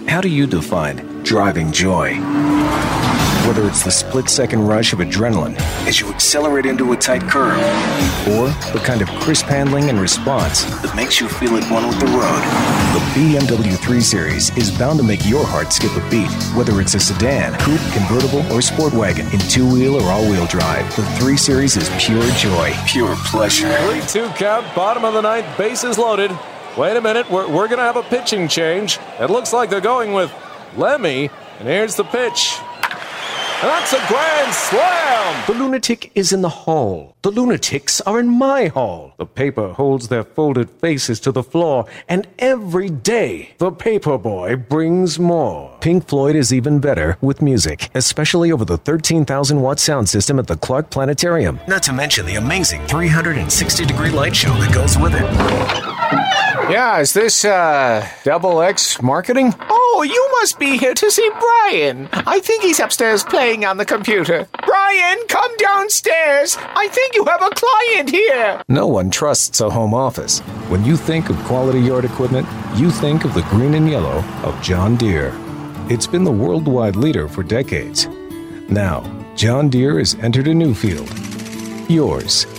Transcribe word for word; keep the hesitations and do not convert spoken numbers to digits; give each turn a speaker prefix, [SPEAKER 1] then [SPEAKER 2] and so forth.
[SPEAKER 1] How do you define driving joy? Whether it's the split-second rush of adrenaline as you accelerate into a tight curve, or the kind of crisp handling and response that makes you feel at one with the road, the B M W three Series is bound to make your heart skip a beat. Whether it's a sedan, coupe, convertible, or sport wagon, in two-wheel or all-wheel drive, the three Series is pure joy, pure pleasure.
[SPEAKER 2] three two count, bottom of the ninth, bases loaded. Wait a minute, we're, we're going to have a pitching change. It looks like they're going with Lemmy, and here's the pitch. And that's a grand slam!
[SPEAKER 3] The lunatic is in the hall. The lunatics are in my hall. The paper holds their folded faces to the floor, and every day, the paper boy brings more. Pink Floyd is even better with music, especially over the thirteen thousand watt sound system at the Clark Planetarium. Not to mention the amazing three hundred sixty degree light show that goes with it.
[SPEAKER 4] Yeah, is this, uh, Double X marketing?
[SPEAKER 5] Oh, you must be here to see Brian. I think he's upstairs playing on the computer. Brian, come downstairs. I think you have a client here.
[SPEAKER 1] No one trusts a home office. When you think of quality yard equipment, you think of the green and yellow of John Deere. It's been the worldwide leader for decades. Now, John Deere has entered a new field. Yours.